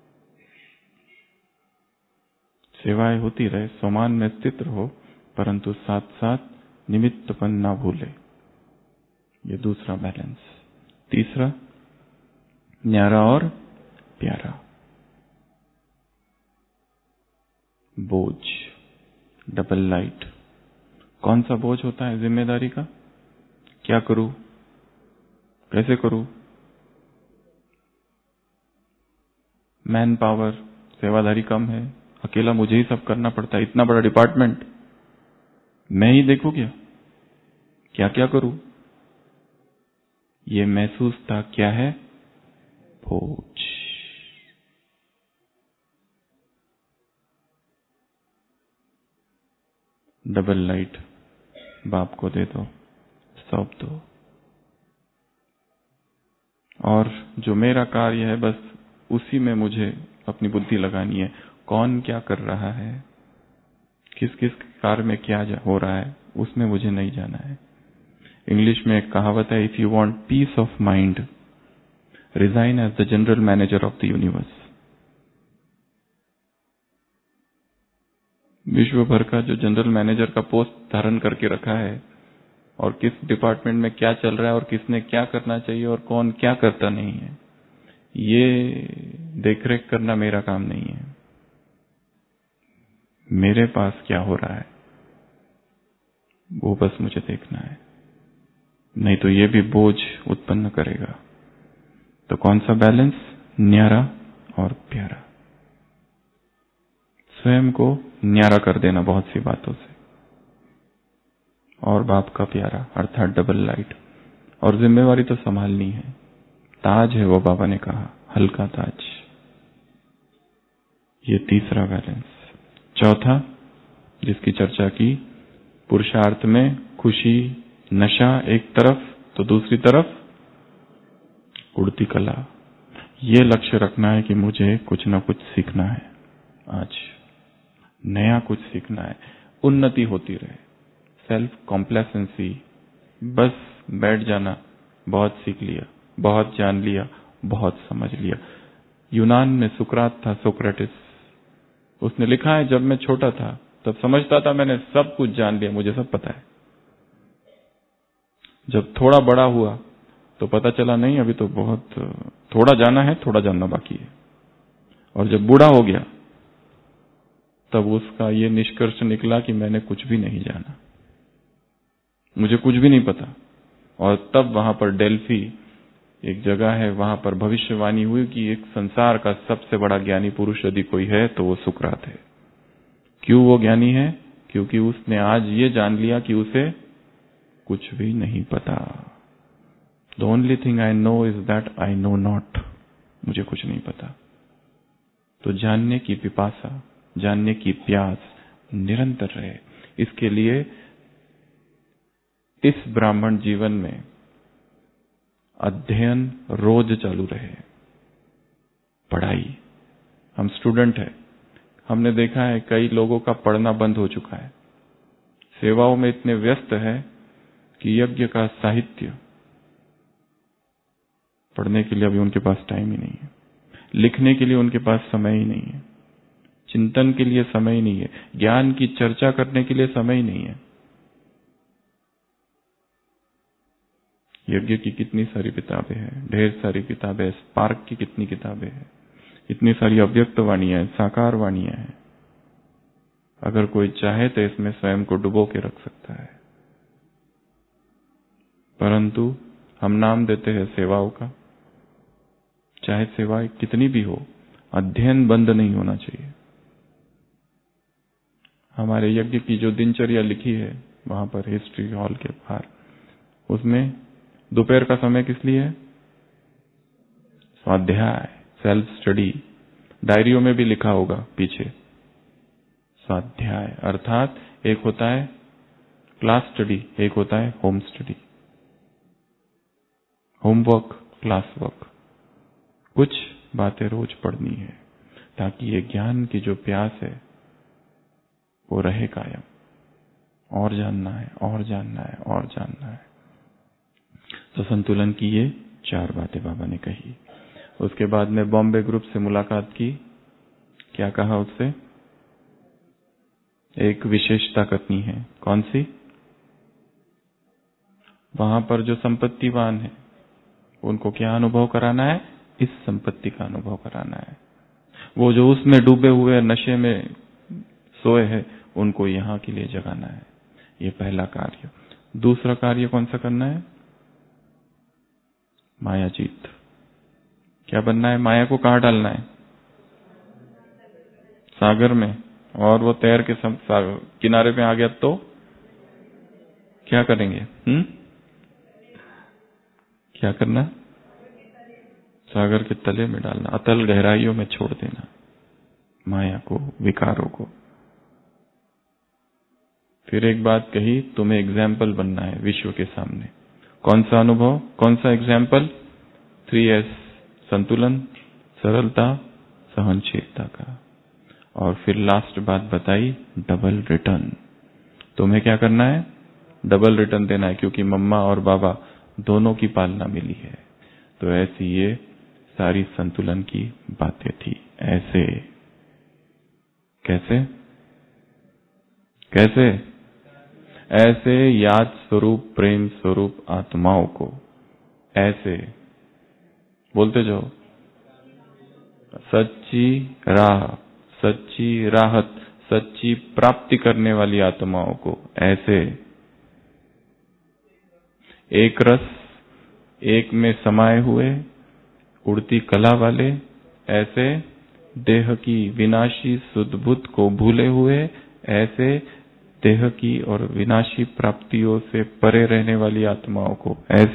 सेवाएं होती रहे, समान में स्थित रहो, परंतु साथ साथ निमित्तपन ना भूले। ये दूसरा बैलेंस। तीसरा, न्यारा और प्यारा। बोझ, डबल लाइट। कौन सा बोझ होता है जिम्मेदारी का? क्या करूं, कैसे करूं? मैन पावर, सेवाधारी कम है, अकेला मुझे ही सब करना पड़ता है, इतना बड़ा डिपार्टमेंट मैं ही देखूं क्या क्या करूं? ये महसूस था क्या है? बोझ। डबल लाइट बाप को दे दो, सौंप दो। और जो मेरा कार्य है बस उसी में मुझे अपनी बुद्धि लगानी है। कौन क्या कर रहा है, किस किस कार्य में क्या हो रहा है, उसमें मुझे नहीं जाना है। इंग्लिश में एक कहावत है, if you want peace of mind, resign as the general manager of the universe. विश्व भर का जो जनरल मैनेजर का पोस्ट धारण करके रखा है, और किस डिपार्टमेंट में क्या चल रहा है और किसने क्या करना चाहिए और कौन क्या करता नहीं है, ये देखरेख करना मेरा काम नहीं है। मेरे पास क्या हो रहा है वो बस मुझे देखना है, नहीं तो ये भी बोझ उत्पन्न करेगा। तो कौन सा बैलेंस? न्यारा और प्यारा। स्वयं को न्यारा कर देना बहुत सी बातों से, और बाप का प्यारा, अर्थात डबल लाइट। और जिम्मेवारी तो संभालनी है। ताज है वो, बाबा ने कहा, हल्का ताज। ये तीसरा बैलेंस। चौथा, जिसकी चर्चा की, पुरुषार्थ में खुशी, नशा एक तरफ, तो दूसरी तरफ उड़ती कला। ये लक्ष्य रखना है कि मुझे कुछ ना कुछ सीखना है, आज नया कुछ सीखना है, उन्नति होती रहे। सेल्फ कॉम्प्लेसेंसी, बस बैठ जाना, बहुत सीख लिया, बहुत जान लिया, बहुत समझ लिया। यूनान में सुकरात था, सोक्रेटिस, उसने लिखा है, जब मैं छोटा था तब समझता था मैंने सब कुछ जान लिया, मुझे सब पता है। जब थोड़ा बड़ा हुआ तो पता चला नहीं, अभी तो बहुत थोड़ा जाना है, थोड़ा जानना बाकी है। और जब बूढ़ा हो गया तब उसका ये निष्कर्ष निकला कि मैंने कुछ भी नहीं जाना, मुझे कुछ भी नहीं पता। और तब वहां पर डेल्फी एक जगह है, वहां पर भविष्यवाणी हुई कि एक संसार का सबसे बड़ा ज्ञानी पुरुष यदि कोई है तो वो सुकरात है। क्यों वो ज्ञानी है? क्योंकि उसने आज ये जान लिया कि उसे कुछ भी नहीं पता। The only thing I know is that I know not, मुझे कुछ नहीं पता। तो जानने की पिपासा, जानने की प्यास निरंतर रहे। इसके लिए इस ब्राह्मण जीवन में अध्ययन रोज चालू रहे। पढ़ाई, हम स्टूडेंट हैं, हमने देखा है कई लोगों का पढ़ना बंद हो चुका है, सेवाओं में इतने व्यस्त है कि यज्ञ का साहित्य पढ़ने के लिए अभी उनके पास टाइम ही नहीं है, लिखने के लिए उनके पास समय ही नहीं है, चिंतन के लिए समय ही नहीं है, ज्ञान की चर्चा करने के लिए समय ही नहीं है। यज्ञ की कितनी सारी किताबें हैं, ढेर सारी किताबें, स्पार्क की कितनी किताबें हैं, इतनी सारी अव्यक्त वाणियां, साकार वाणियां हैं। अगर कोई चाहे तो इसमें स्वयं को डुबो के रख सकता है। परंतु हम नाम देते हैं सेवाओं का, चाहे सेवाएं कितनी भी हो, अध्ययन बंद नहीं होना चाहिए। हमारे यज्ञ की जो दिनचर्या लिखी है वहां पर हिस्ट्री हॉल के बाहर, उसमें दोपहर का समय किस लिए है? स्वाध्याय, सेल्फ स्टडी। डायरियों में भी लिखा होगा पीछे, स्वाध्याय अर्थात एक होता है क्लास स्टडी, एक होता है home study, homework, class work. कुछ बातें रोज पढ़नी है ताकि ये ज्ञान की जो प्यास है वो रहे कायम। और जानना है, और जानना है, और जानना है। तो संतुलन की ये 4 बातें बाबा ने कही। उसके बाद में बॉम्बे ग्रुप से मुलाकात की। क्या कहा उससे? एक विशेषता करनी है। कौन सी? वहां पर जो संपत्तिवान है उनको क्या अनुभव कराना है? इस संपत्ति का अनुभव कराना है। वो जो उसमें डूबे हुए नशे में सोए हैं उनको यहां के लिए जगाना है। ये पहला कार्य। दूसरा कार्य कौन सा करना है? मायाजीत। क्या बनना है? माया को कहां डालना है? सागर में। और वो तैर के किनारे पे आ गया तो क्या करेंगे? क्या करना? सागर के तले में डालना, अतल गहराइयों में छोड़ देना माया को, विकारों को। फिर एक बात कही, तुम्हें एग्जाम्पल बनना है विश्व के सामने। कौन सा अनुभव? कौन सा एग्जाम्पल? 3S, संतुलन, सरलता, सहनशीलता का। और फिर लास्ट बात बताई, डबल रिटर्न। तुम्हें क्या करना है? डबल रिटर्न देना है, क्योंकि मम्मा और बाबा दोनों की पालना मिली है। तो ऐसी ये सारी संतुलन की बातें थी। ऐसे कैसे? कैसे? ऐसे याद स्वरूप, प्रेम स्वरूप आत्माओं को ऐसे बोलते जाओ। सच्ची राह, सच्ची राहत, सच्ची प्राप्ति करने वाली आत्माओं को ऐसे एक रस, एक में समाये हुए उड़ती कला वाले, ऐसे देह की विनाशी सुध बुद्ध को भूले हुए, ऐसे देह की और विनाशी प्राप्तियों से परे रहने वाली आत्माओं को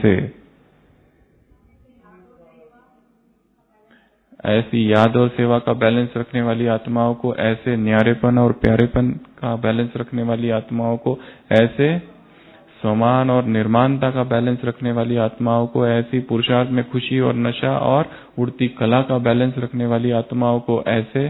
ऐसी याद और सेवा का बैलेंस रखने वाली आत्माओं को, ऐसे न्यारेपन और प्यारेपन का बैलेंस रखने वाली आत्माओं को, ऐसे समान और निर्माणता का बैलेंस रखने वाली आत्माओं को, ऐसी पुरुषार्थ में खुशी और नशा और उड़ती कला का बैलेंस रखने वाली आत्माओं को, ऐसे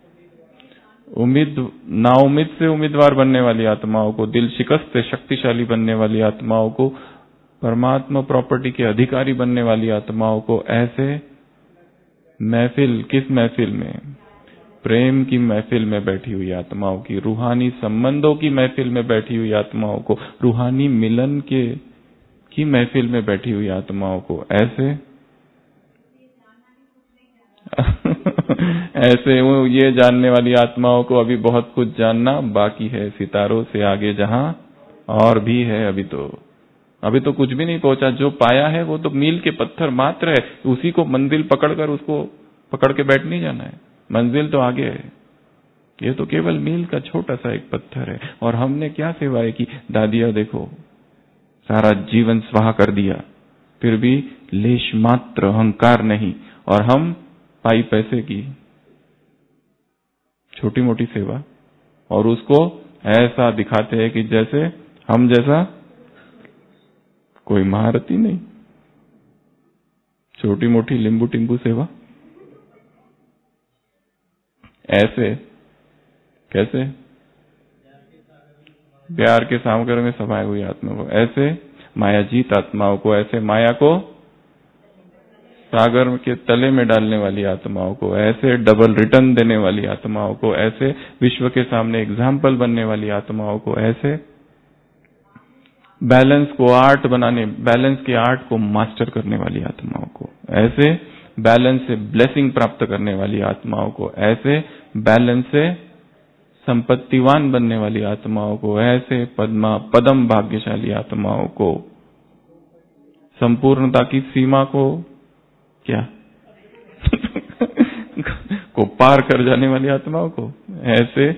नाउम्मीद से उम्मीदवार बनने वाली आत्माओं को, दिल शिकस्त से शक्तिशाली बनने वाली आत्माओं को, परमात्मा प्रॉपर्टी के अधिकारी बनने वाली आत्माओं को, ऐसे महफिल, किस महफिल में? प्रेम की महफिल में बैठी हुई आत्माओं की, रूहानी संबंधों की महफिल में बैठी हुई आत्माओं को, रूहानी मिलन की महफिल में बैठी हुई आत्माओं को, ऐसे वो ये जानने वाली आत्माओं को अभी बहुत कुछ जानना बाकी है, सितारों से आगे जहां और भी है। अभी तो कुछ भी नहीं पहुंचा, जो पाया है वो तो मील के पत्थर मात्र है, उसी को मंजिल पकड़कर उसको पकड़ के बैठ नहीं जाना है, मंजिल तो आगे है। ये तो केवल मील का छोटा सा एक पत्थर है। और हमने क्या सेवाएं की, दादिया देखो सारा जीवन स्वाहा कर दिया, फिर भी लेश मात्र अहंकार नहीं, और हम पाई पैसे की छोटी मोटी सेवा, और उसको ऐसा दिखाते हैं कि जैसे हम जैसा कोई महारत ही नहीं। छोटी मोटी लिंबू टिंबू सेवा, ऐसे कैसे प्यार के सागर में समाये हुई आत्मा को, ऐसे मायाजीत आत्माओं को, ऐसे माया को सागर के तले में डालने वाली आत्माओं को, ऐसे डबल रिटर्न देने वाली आत्माओं को, ऐसे विश्व के सामने एग्जाम्पल बनने वाली आत्माओं को, ऐसे बैलेंस के आर्ट को मास्टर करने वाली आत्माओं को, ऐसे बैलेंस से ब्लेसिंग प्राप्त करने वाली आत्माओं को, ऐसे बैलेंस से संपत्तिवान बनने वाली आत्माओं को, ऐसे पदम भाग्यशाली आत्माओं को, संपूर्णता की सीमा को को पार कर जाने वाली आत्माओं को, ऐसे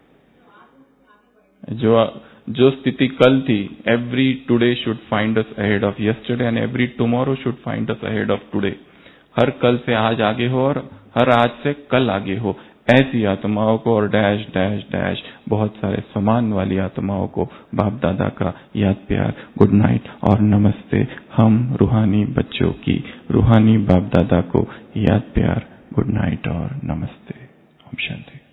जो स्थिति कल थी, every today should find us ahead of yesterday and every tomorrow should find us ahead of today. हर कल से आज आगे हो और हर आज से कल आगे हो, ऐसी आत्माओं को, और डैश डैश डैश बहुत सारे समान वाली आत्माओं को बाप दादा का याद प्यार, गुड नाइट और नमस्ते। हम रूहानी बच्चों की रूहानी बाप दादा को याद प्यार, गुड नाइट और नमस्ते। ओम शांति।